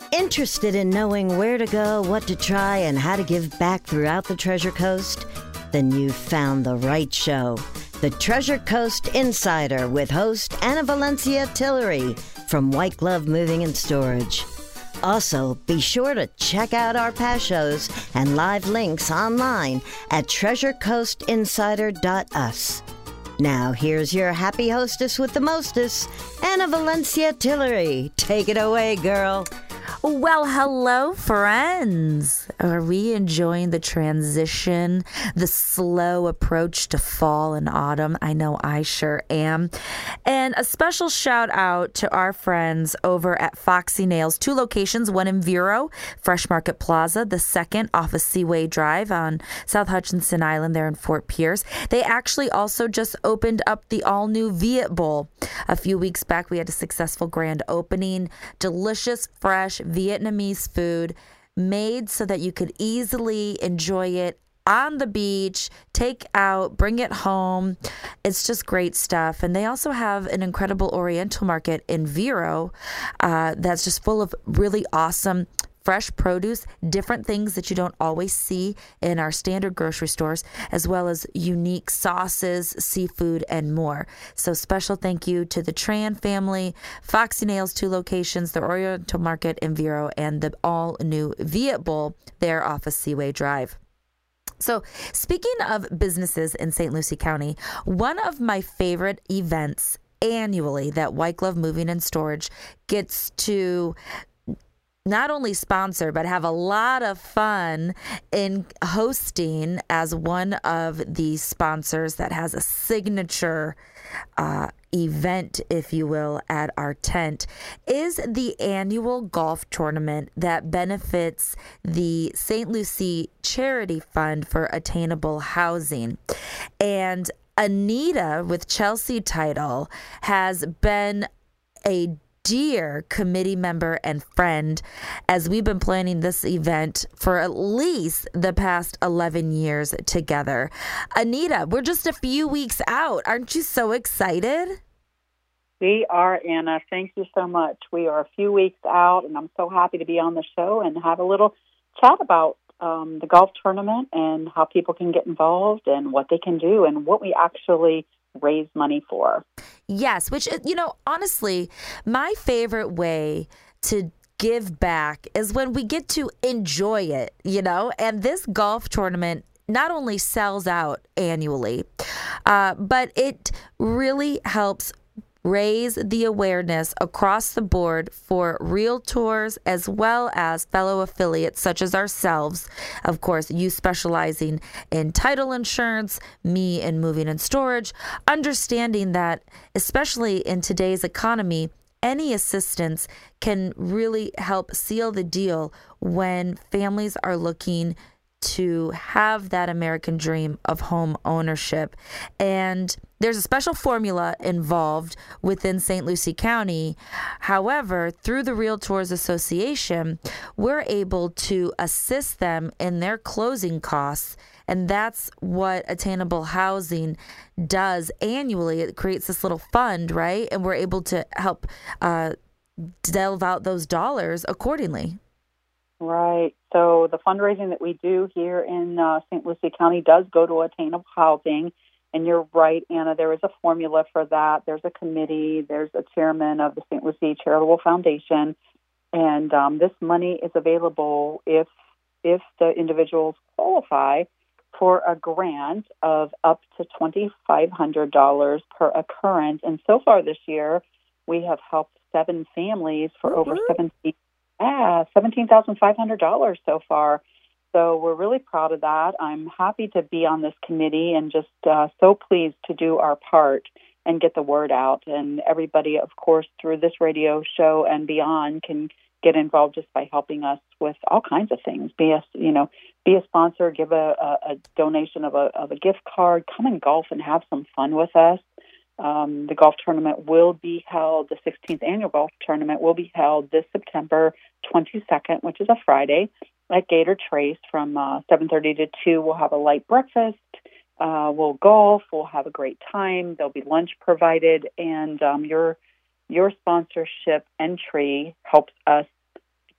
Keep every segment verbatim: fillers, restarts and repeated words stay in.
Interested in knowing where to go, what to try, and how to give back throughout the Treasure Coast? Then you've found the right show. The Treasure Coast Insider with host Anna Valencia Tillery from White Glove Moving and Storage. Also, be sure to check out our past shows and live links online at treasure coast insider dot u s. Now, here's your happy hostess with the mostess, Anna Valencia Tillery. Take it away, girl. Well, hello, friends. Are we enjoying the transition, the slow approach to fall and autumn? I know I sure am. And a special shout out to our friends over at Foxy Nails. Two locations, one in Vero, Fresh Market Plaza, the second off of Seaway Drive on South Hutchinson Island there in Fort Pierce. They actually also just opened up the all-new Viet Bowl. A few weeks back, we had a successful grand opening. Delicious, fresh Vietnamese food made so that you could easily enjoy it on the beach, take out, bring it home. It's just great stuff. And they also have an incredible Oriental market in Vero uh, that's just full of really awesome fresh produce, different things that you don't always see in our standard grocery stores, as well as unique sauces, seafood, and more. So special thank you to the Tran family, Foxy Nails, two locations, the Oriental Market in Vero, and the all-new Viet Bowl there off of Seaway Drive. So speaking of businesses in Saint Lucie County, one of my favorite events annually that White Glove Moving and Storage gets to not only sponsor, but have a lot of fun in hosting as one of the sponsors that has a signature uh, event, if you will, at our tent, is the annual golf tournament that benefits the Saint Lucie Charity Fund for Attainable Housing. And Anita with Chelsea Title has been a dear committee member and friend as we've been planning this event for at least the past eleven years together. Anita, we're just a few weeks out. Aren't you so excited? We are, Anna. Thank you so much. We are a few weeks out, and I'm so happy to be on the show and have a little chat about um, the golf tournament and how people can get involved and what they can do and what we actually raise money for. Yes, which, you know, honestly, my favorite way to give back is when we get to enjoy it, you know, and this golf tournament not only sells out annually, uh, but it really helps raise the awareness across the board for realtors as well as fellow affiliates such as ourselves. Of course, you specializing in title insurance, me in moving and storage, understanding that especially in today's economy, any assistance can really help seal the deal when families are looking to have that American dream of home ownership. And there's a special formula involved within Saint Lucie County. However, through the Realtors Association, we're able to assist them in their closing costs. And that's what Attainable Housing does annually. It creates this little fund, right? And we're able to help uh, delve out those dollars accordingly. Right. So the fundraising that we do here in uh, Saint Lucie County does go to Attainable Housing. And you're right, Anna, there is a formula for that. There's a committee. There's a chairman of the Saint Lucie Charitable Foundation. And um, this money is available if if the individuals qualify for a grant of up to twenty-five hundred dollars per occurrence. And so far this year, we have helped seven families for over seventeen Yeah, seventeen thousand five hundred dollars so far. So we're really proud of that. I'm happy to be on this committee and just uh, so pleased to do our part and get the word out. And everybody, of course, through this radio show and beyond can get involved just by helping us with all kinds of things. Be a, you know, be a sponsor, give a, a, a donation of a, of a gift card, come and golf and have some fun with us. Um, the golf tournament will be held, the sixteenth annual golf tournament will be held this September twenty-second, which is a Friday, at Gator Trace from uh, seven thirty to two. We'll have a light breakfast. Uh, we'll golf. We'll have a great time. There'll be lunch provided, and um, your your sponsorship entry helps us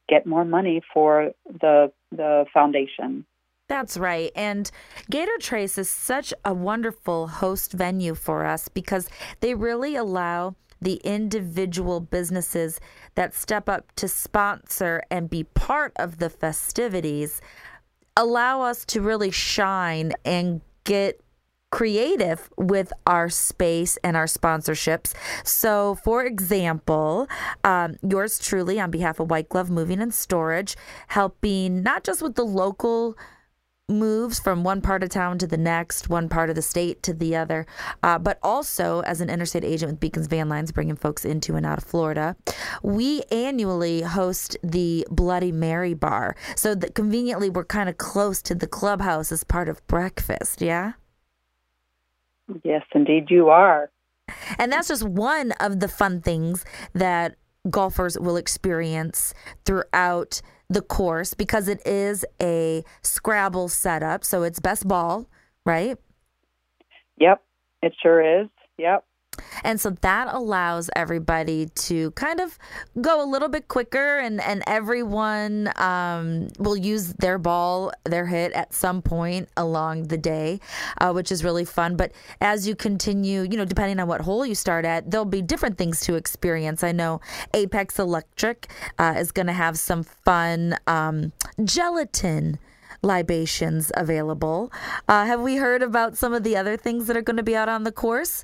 get more money for the the foundation. That's right. And Gator Trace is such a wonderful host venue for us because they really allow the individual businesses that step up to sponsor and be part of the festivities, allow us to really shine and get creative with our space and our sponsorships. So, for example, um, yours truly, on behalf of White Glove Moving and Storage, helping not just with the local moves from one part of town to the next, one part of the state to the other, uh, but also as an interstate agent with Beacons Van Lines, bringing folks into and out of Florida. We annually host the Bloody Mary Bar. So that conveniently, we're kind of close to the clubhouse as part of breakfast, yeah? Yes, indeed you are. And that's just one of the fun things that golfers will experience throughout the course, because it is a Scrabble setup. So it's best ball, right? Yep, it sure is. Yep. And so that allows everybody to kind of go a little bit quicker, and, and everyone um, will use their ball, their hit at some point along the day, uh, which is really fun. But as you continue, you know, depending on what hole you start at, there'll be different things to experience. I know Apex Electric uh, is going to have some fun um, gelatin libations available. Uh, have we heard about some of the other things that are going to be out on the course?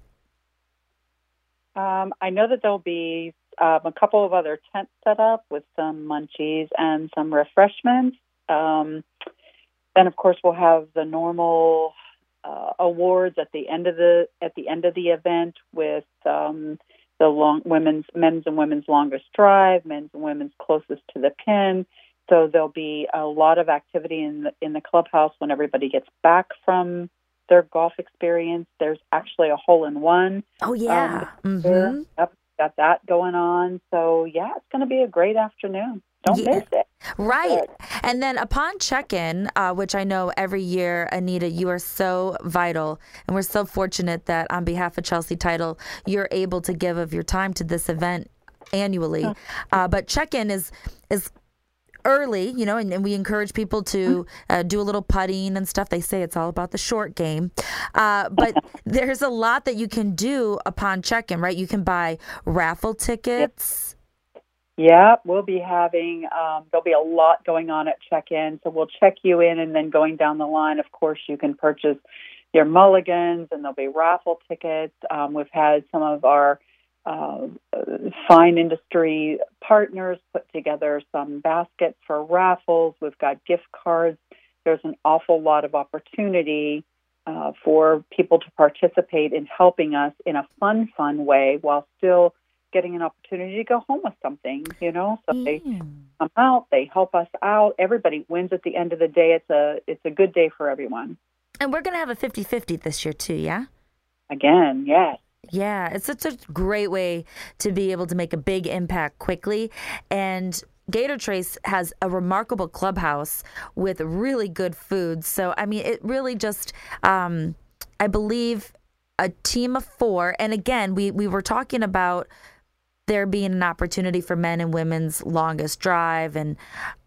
Um, I know that there'll be um, a couple of other tents set up with some munchies and some refreshments. Um, then, of course, we'll have the normal uh, awards at the end of the at the end of the event with um, the long women's men's and women's longest drive, men's and women's closest to the pin. So there'll be a lot of activity in the in the clubhouse when everybody gets back from their golf experience. There's actually a hole in one. Oh, yeah. Um, mm-hmm. Yep, got that going on. So, yeah, it's going to be a great afternoon. Don't yeah. miss it. Right. And then upon check-in, uh, which I know every year, Anita, you are so vital. And we're so fortunate that on behalf of Chelsea Title, you're able to give of your time to this event annually. Uh, but check-in is is early, you know, and, and we encourage people to uh, do a little putting and stuff. They say it's all about the short game. Uh, but there's a lot that you can do upon check-in, right? You can buy raffle tickets. Yeah, we'll be having, um, there'll be a lot going on at check-in. So we'll check you in, and then going down the line, of course, you can purchase your mulligans, and there'll be raffle tickets. Um, we've had some of our Uh, fine industry partners put together some baskets for raffles. We've got gift cards. There's an awful lot of opportunity uh, for people to participate in helping us in a fun, fun way while still getting an opportunity to go home with something, you know. So mm. they come out, they help us out. Everybody wins at the end of the day. It's a it's a good day for everyone. And we're going to have a fifty-fifty this year too, yeah? Again, yes. Yeah, it's such a great way to be able to make a big impact quickly. And Gator Trace has a remarkable clubhouse with really good food. So, I mean, it really just, um, I believe, a team of four. And again, we, we were talking about there being an opportunity for men and women's longest drive. And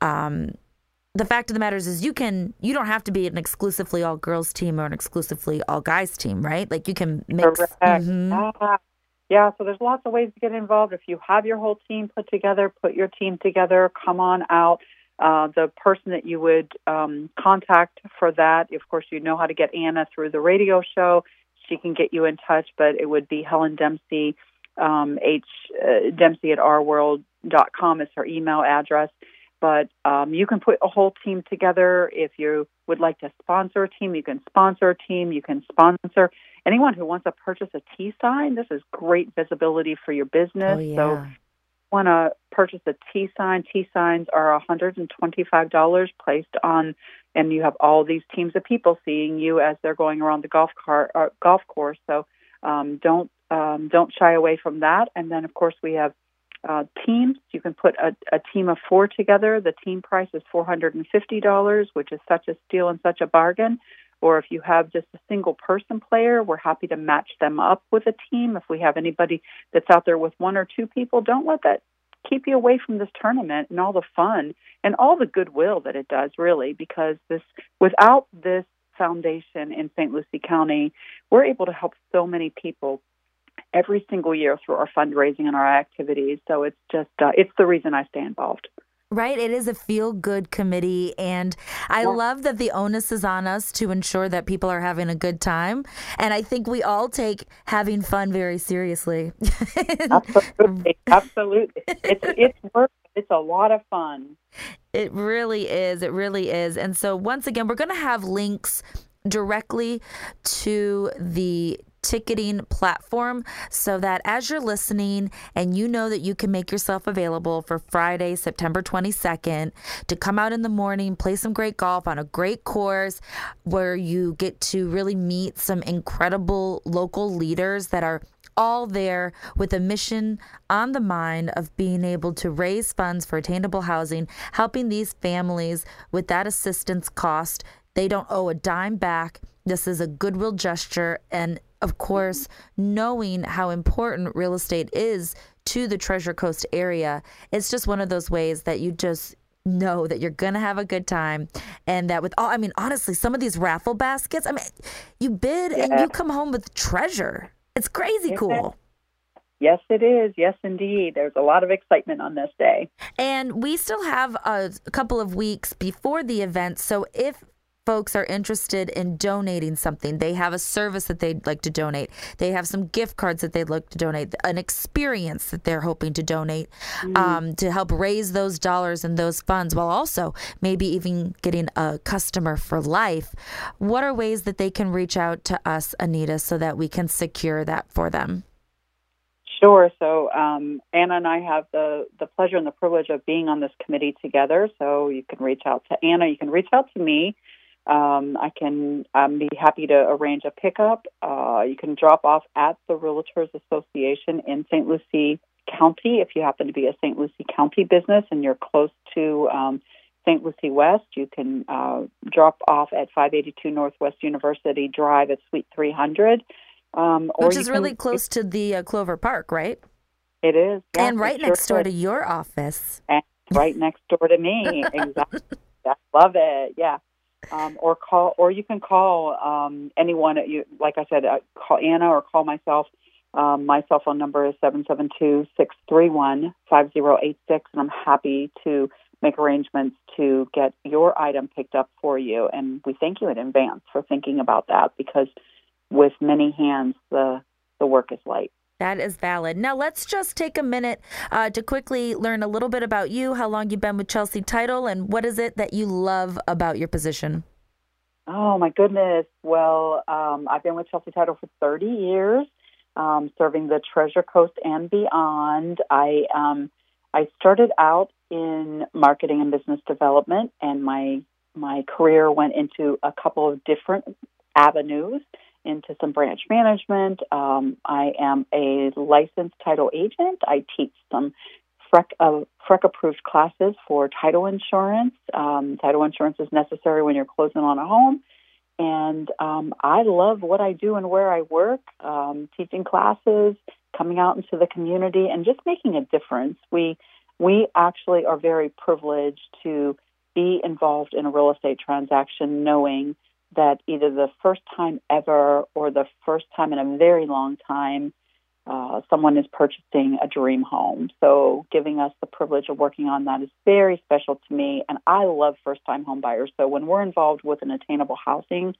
um the fact of the matter is, is you can, you don't have to be an exclusively all girls team or an exclusively all guys team, right? Like you can mix. Mm-hmm. Yeah. yeah. So there's lots of ways to get involved. If you have your whole team put together, put your team together, come on out. Uh, the person that you would um, contact for that, of course, you know how to get Anna through the radio show. She can get you in touch, but it would be Helen Dempsey, um, H uh, Dempsey at our world dot com is her email address. But um, you can put a whole team together. If you would like to sponsor a team, you can sponsor a team. You can sponsor anyone who wants to purchase a T sign. This is great visibility for your business. Oh, yeah. So if you want to purchase a T sign, T signs are one hundred twenty-five dollars placed on, and you have all these teams of people seeing you as they're going around the golf car or golf course. So um, don't um, don't shy away from that. And then, of course, we have Uh, teams. You can put a, a team of four together. The team price is four hundred fifty dollars, which is such a steal and such a bargain. Or if you have just a single person player, we're happy to match them up with a team. If we have anybody that's out there with one or two people, don't let that keep you away from this tournament and all the fun and all the goodwill that it does, really, because this without this foundation in Saint Lucie County, we're able to help so many people every single year through our fundraising and our activities. So it's just, uh, it's the reason I stay involved. Right. It is a feel-good committee, and I yeah. love that the onus is on us to ensure that people are having a good time. And I think we all take having fun very seriously. Absolutely. Absolutely. It's, it's work. It's a lot of fun. It really is. It really is. And so once again, we're going to have links directly to the ticketing platform so that as you're listening and you know that you can make yourself available for Friday, September twenty-second, to come out in the morning, play some great golf on a great course where you get to really meet some incredible local leaders that are all there with a mission on the mind of being able to raise funds for attainable housing, helping these families with that assistance cost. They don't owe a dime back. This is a goodwill gesture. And of course, knowing how important real estate is to the Treasure Coast area, it's just one of those ways that you just know that you're going to have a good time. And that with all, I mean, honestly, some of these raffle baskets, I mean, you bid yeah. and you come home with treasure. It's crazy yes. cool. Yes, it is. Yes, indeed. There's a lot of excitement on this day. And we still have a, a couple of weeks before the event. So if folks are interested in donating something, they have a service that they'd like to donate, they have some gift cards that they'd like to donate, an experience that they're hoping to donate mm. um, to help raise those dollars and those funds, while also maybe even getting a customer for life, what are ways that they can reach out to us, Anita, so that we can secure that for them? Sure. So um, Anna and I have the, the pleasure and the privilege of being on this committee together. So you can reach out to Anna. You can reach out to me. Um, I can um, be happy to arrange a pickup. Uh, you can drop off at the Realtors Association in Saint Lucie County. If you happen to be a Saint Lucie County business and you're close to um, Saint Lucie West, you can uh, drop off at five eighty-two Northwest University Drive at Suite three hundred. Um, Which is really can, close to the uh, Clover Park, right? It is. Yeah, and right next sure door to your office. And right next door to me. Exactly. I love it. Yeah. Um, or call, or you can call um, anyone. You, like I said, uh, call Anna or call myself. Um, my cell phone number is seven seven two, six three one, five zero eight six, and I'm happy to make arrangements to get your item picked up for you. And we thank you in advance for thinking about that, because with many hands, the the work is light. That is valid. Now, let's just take a minute uh, to quickly learn a little bit about you, how long you've been with Chelsea Title, and what is it that you love about your position? Oh, my goodness. Well, um, I've been with Chelsea Title for thirty years, um, serving the Treasure Coast and beyond. I um, I started out in marketing and business development, and my my career went into a couple of different avenues, into some branch management. Um, I am a licensed title agent. I teach some F R E C, uh, F R E C-approved classes for title insurance. Um, title insurance is necessary when you're closing on a home. And um, I love what I do and where I work, um, teaching classes, coming out into the community, and just making a difference. We we actually are very privileged to be involved in a real estate transaction, knowing that either the first time ever or the first time in a very long time, uh, someone is purchasing a dream home. So giving us the privilege of working on that is very special to me. And I love first-time home buyers. So when we're involved with an attainable housing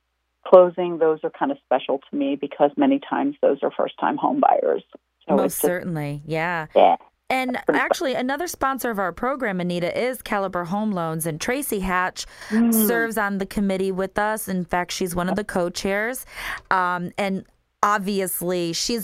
closing, those are kind of special to me, because many times those are first-time home buyers. So Most just, certainly, yeah. Yeah. And actually, another sponsor of our program, Anita, is Caliber Home Loans. And Tracy Hatch mm. serves on the committee with us. In fact, she's one of the co-chairs. Um, and obviously, she's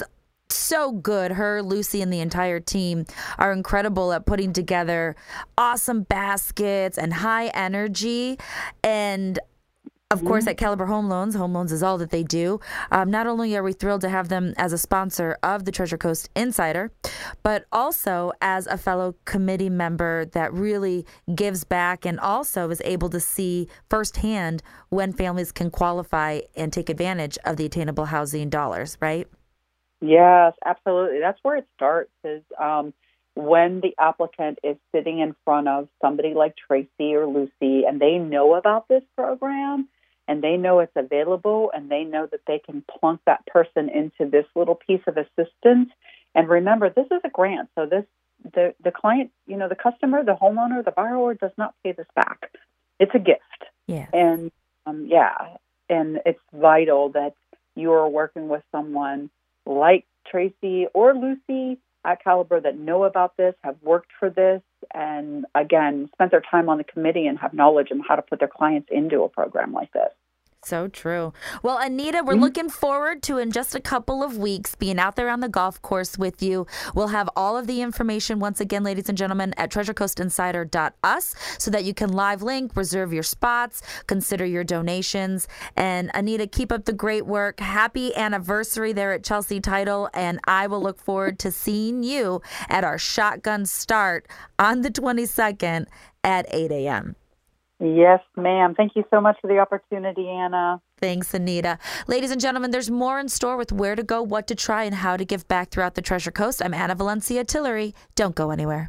so good. Her, Lucy, and the entire team are incredible at putting together awesome baskets and high energy. And of course, at Caliber Home Loans, home loans is all that they do. Um, not only are we thrilled to have them as a sponsor of the Treasure Coast Insider, but also as a fellow committee member that really gives back and also is able to see firsthand when families can qualify and take advantage of the attainable housing dollars, right? Yes, absolutely. That's where it starts. Is um, when the applicant is sitting in front of somebody like Tracy or Lucy and they know about this program and they know it's available and they know that they can plunk that person into this little piece of assistance. And remember, this is a grant, so this the, the client, you know, the customer, the homeowner, the borrower does not pay this back. It's a gift. Yeah. And, um, yeah, and it's vital that you are working with someone like Tracy or Lucy at Caliber that know about this, have worked for this, and, again, spent their time on the committee and have knowledge on how to put their clients into a program like this. So true. Well, Anita, we're mm-hmm. looking forward to, in just a couple of weeks, being out there on the golf course with you. We'll have all of the information, once again, ladies and gentlemen, at treasure coast insider dot u s so that you can live link, reserve your spots, consider your donations. And Anita, keep up the great work. Happy anniversary there at Chelsea Title. And I will look forward to seeing you at our shotgun start on the twenty-second at eight a.m. Yes, ma'am. Thank you so much for the opportunity, Anna. Thanks, Anita. Ladies and gentlemen, there's more in store with where to go, what to try, and how to give back throughout the Treasure Coast. I'm Anna Valencia Tillery. Don't go anywhere.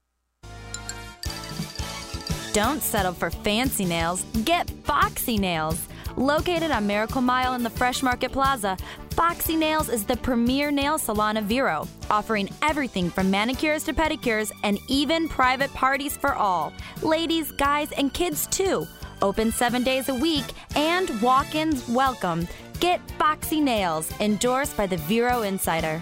Don't settle for fancy nails. Get Foxy Nails. Located on Miracle Mile in the Fresh Market Plaza, Foxy Nails is the premier nail salon of Vero, offering everything from manicures to pedicures and even private parties for all. Ladies, guys, and kids too. Open seven days a week and walk-ins welcome. Get Foxy Nails, endorsed by the Vero Insider.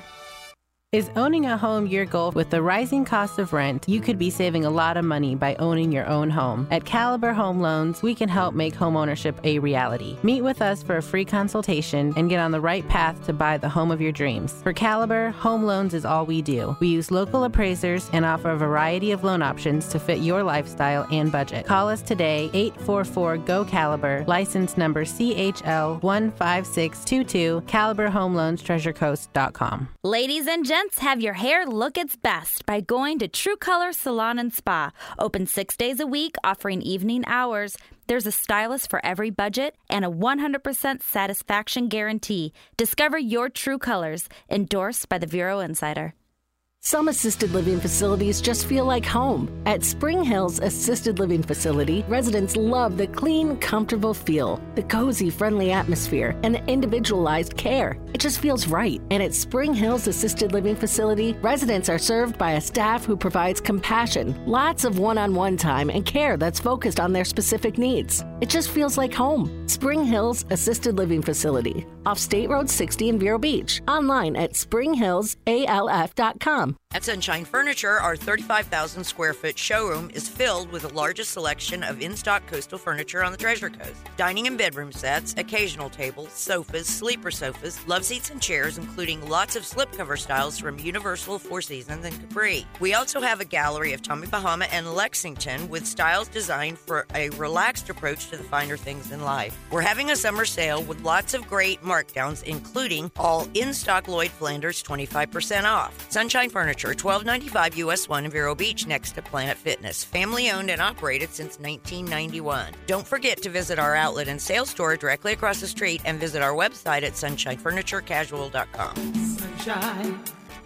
Is owning a home your goal? With the rising cost of rent, you could be saving a lot of money by owning your own home. At Caliber Home Loans, we can help make homeownership a reality. Meet with us for a free consultation and get on the right path to buy the home of your dreams. For Caliber, home loans is all we do. We use local appraisers and offer a variety of loan options to fit your lifestyle and budget. Call us today, eight four four, G O, Caliber, license number C H L one five six two two, Caliber Home Loans, treasure coast dot com. Ladies and gentlemen, have your hair look its best by going to True Color Salon and Spa. Open six days a week, offering evening hours. There's a stylist for every budget and a one hundred percent satisfaction guarantee. Discover your true colors. Endorsed by the Vero Insider. Some assisted living facilities just feel like home. At Spring Hills Assisted Living Facility, residents love the clean, comfortable feel, the cozy, friendly atmosphere, and the individualized care. It just feels right. And at Spring Hills Assisted Living Facility, residents are served by a staff who provides compassion, lots of one-on-one time, and care that's focused on their specific needs. It just feels like home. Spring Hills Assisted Living Facility, off State Road sixty in Vero Beach. Online at spring hills a l f dot com. At Sunshine Furniture, our thirty-five thousand square foot showroom is filled with the largest selection of in-stock coastal furniture on the Treasure Coast. Dining and bedroom sets, occasional tables, sofas, sleeper sofas, love seats and chairs, including lots of slipcover styles from Universal, Four Seasons, and Capri. We also have a gallery of Tommy Bahama and Lexington with styles designed for a relaxed approach to the finer things in life. We're having a summer sale with lots of great markdowns, including all in-stock Lloyd Flanders twenty-five percent off. Sunshine Furniture, twelve ninety-five U S one in Vero Beach, next to Planet Fitness. Family owned and operated since nineteen ninety-one. Don't forget to visit our outlet and sales store directly across the street and visit our website at sunshine furniture casual dot com. Sunshine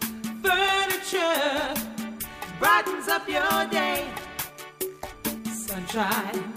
Furniture brightens up your day. Sunshine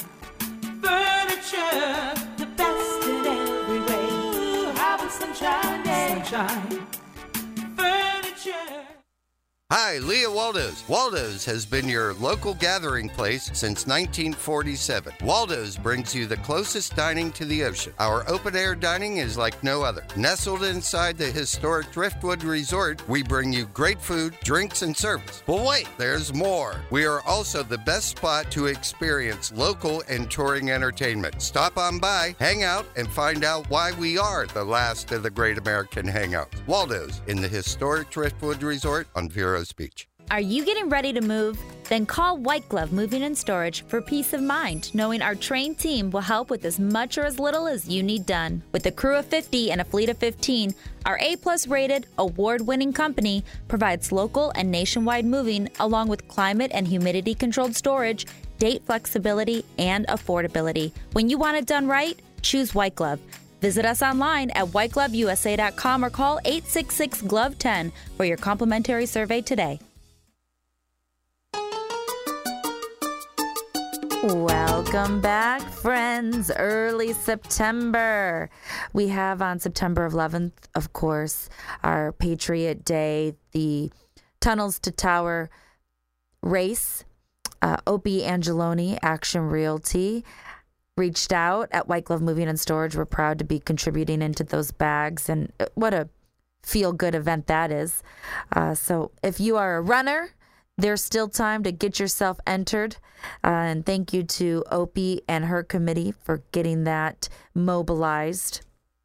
Furniture, the best in every way. Have a sunshine day. Sunshine Furniture. Hi, Leah Waldo's. Waldo's has been your local gathering place since nineteen forty-seven. Waldo's brings you the closest dining to the ocean. Our open-air dining is like no other. Nestled inside the historic Driftwood Resort, we bring you great food, drinks, and service. But wait, there's more. We are also the best spot to experience local and touring entertainment. Stop on by, hang out, and find out why we are the last of the great American hangouts. Waldo's in the historic Driftwood Resort on Vero Beach. Are you getting ready to move? Then call White Glove Moving and Storage for peace of mind, knowing our trained team will help with as much or as little as you need done. With a crew of fifty and a fleet of fifteen, our A-plus rated, award-winning company provides local and nationwide moving along with climate and humidity-controlled storage, date flexibility, and affordability. When you want it done right, choose White Glove. Visit us online at white glove u s a dot com or call eight six six, glove one zero for your complimentary survey today. Welcome back, friends. Early September. We have on September eleventh, of course, our Patriot Day, the Tunnels to Tower race. Uh, Opie Angeloni, Action Realty, reached out at White Glove Moving and Storage. We're proud to be contributing into those bags, and what a feel-good event that is. Uh, so if you are a runner, there's still time to get yourself entered. Uh, and thank you to Opie and her committee for getting that mobilized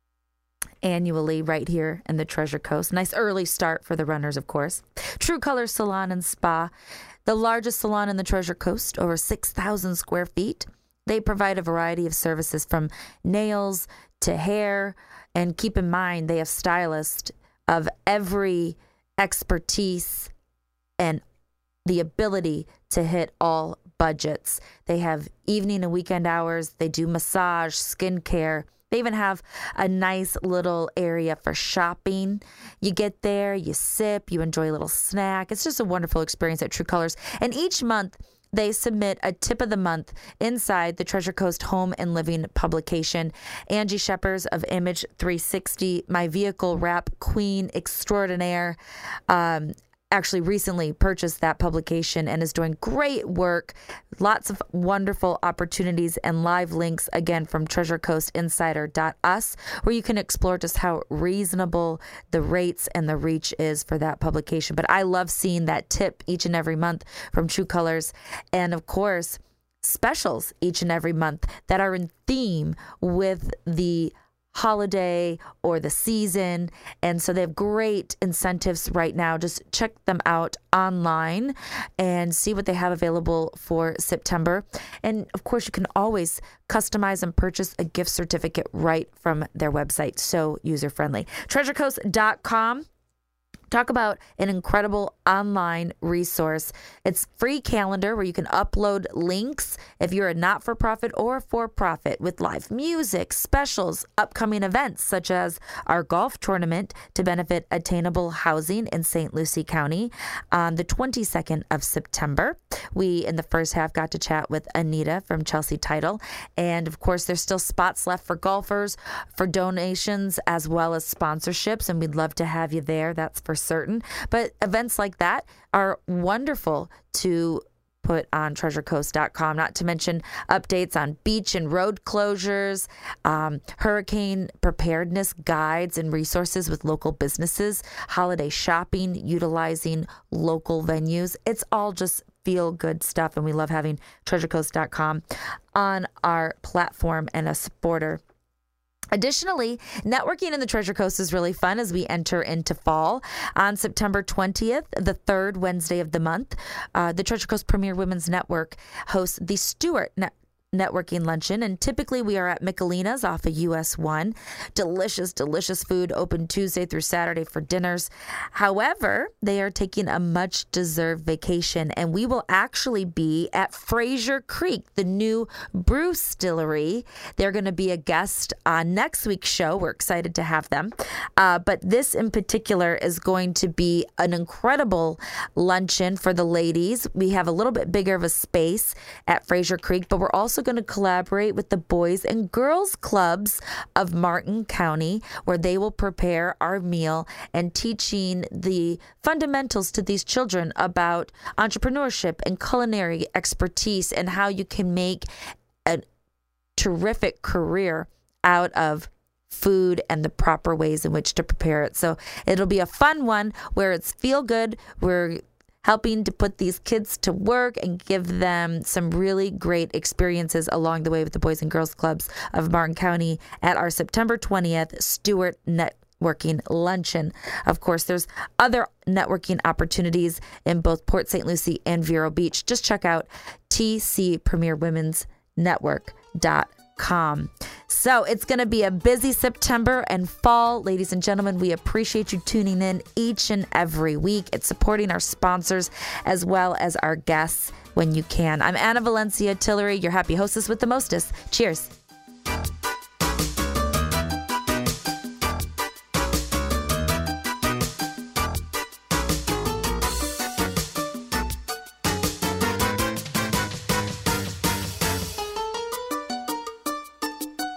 annually right here in the Treasure Coast. Nice early start for the runners, of course. True Color Salon and Spa, the largest salon in the Treasure Coast, over six thousand square feet. They provide a variety of services from nails to hair. And keep in mind, they have stylists of every expertise and the ability to hit all budgets. They have evening and weekend hours. They do massage, skincare. They even have a nice little area for shopping. You get there, you sip, you enjoy a little snack. It's just a wonderful experience at True Colors. And each month, they submit a tip of the month inside the Treasure Coast Home and Living publication. Angie Sheppers of Image three sixty, my vehicle wrap queen extraordinaire, um, actually recently purchased that publication and is doing great work. Lots of wonderful opportunities and live links, again, from treasure coast insider dot u s, where you can explore just how reasonable the rates and the reach is for that publication. But I love seeing that tip each and every month from True Colors. And of course, specials each and every month that are in theme with the holiday or the season. And so they have great incentives right now. Just check them out online and see what they have available for September. And of course, you can always customize and purchase a gift certificate right from their website. So user friendly. treasure coast dot com. Talk about an incredible online resource. It's free calendar where you can upload links if you're a not-for-profit or for-profit, with live music, specials, upcoming events such as our golf tournament to benefit attainable housing in Saint Lucie County on the twenty-second of September. We, in the first half, got to chat with Anita from Chelsea Title. And, of course, there's still spots left for golfers, for donations, as well as sponsorships. And we'd love to have you there. That's for certain. But events like that are wonderful to put on treasure coast dot com, not to mention updates on beach and road closures, um, hurricane preparedness guides and resources with local businesses, holiday shopping, utilizing local venues. It's all just feel good stuff. And we love having treasure coast dot com on our platform and a supporter. Additionally, networking in the Treasure Coast is really fun as we enter into fall. On September twentieth, the third Wednesday of the month, uh, the Treasure Coast Premier Women's Network hosts the Stewart Net- Networking Luncheon, and typically we are at Michelina's off of U S one. Delicious, delicious food, open Tuesday through Saturday for dinners. However, they are taking a much-deserved vacation, and we will actually be at Fraser Creek, the new brew distillery. They're going to be a guest on next week's show. We're excited to have them. Uh, but this in particular is going to be an incredible luncheon for the ladies. We have a little bit bigger of a space at Fraser Creek, but we're also going to collaborate with the Boys and Girls Clubs of Martin County, where they will prepare our meal and teaching the fundamentals to these children about entrepreneurship and culinary expertise and how you can make a terrific career out of food and the proper ways in which to prepare it. So it'll be a fun one where it's feel good. We're helping to put these kids to work and give them some really great experiences along the way with the Boys and Girls Clubs of Martin County at our September twentieth Stewart Networking Luncheon. Of course, there's other networking opportunities in both Port Saint Lucie and Vero Beach. Just check out T C Premier Women's Network dot com. So it's going to be a busy September and fall. Ladies and gentlemen, we appreciate you tuning in each and every week. It's supporting our sponsors as well as our guests when you can. I'm Anna Valencia Tillery, your happy hostess with the mostest. Cheers.